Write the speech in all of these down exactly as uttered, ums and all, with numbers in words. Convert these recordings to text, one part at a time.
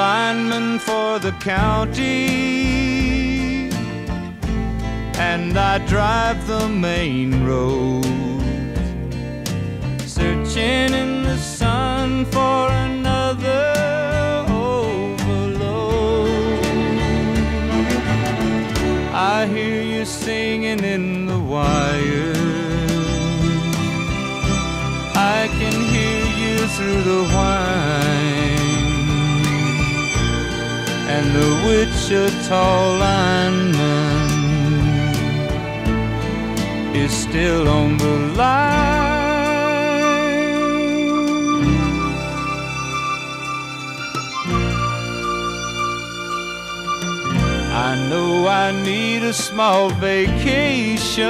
lineman for the county, and I drive the main road, searching in the sun for another overload. I hear you singing in the wire, I can hear you through the whine, and the Wichita lineman is still on the line. I know I need a small vacation,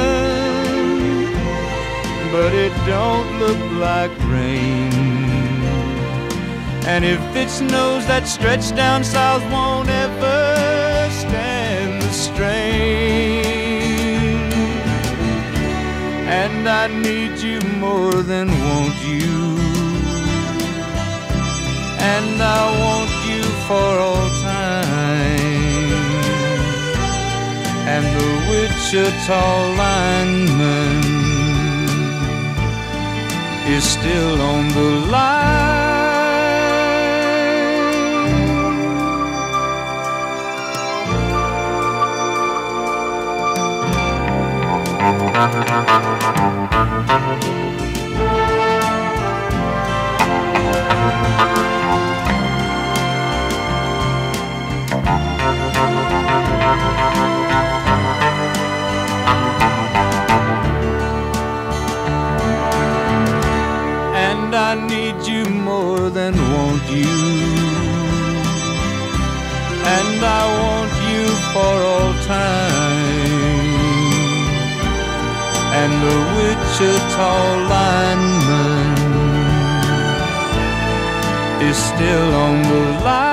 but it don't look like rain. And if it snows, that stretch down south won't ever stand the strain. And I need you more than want you, and I want you for all time. And the Wichita lineman is still on the line. And I need you more than want you, and I want you for all time. And the Wichita lineman is still on the line.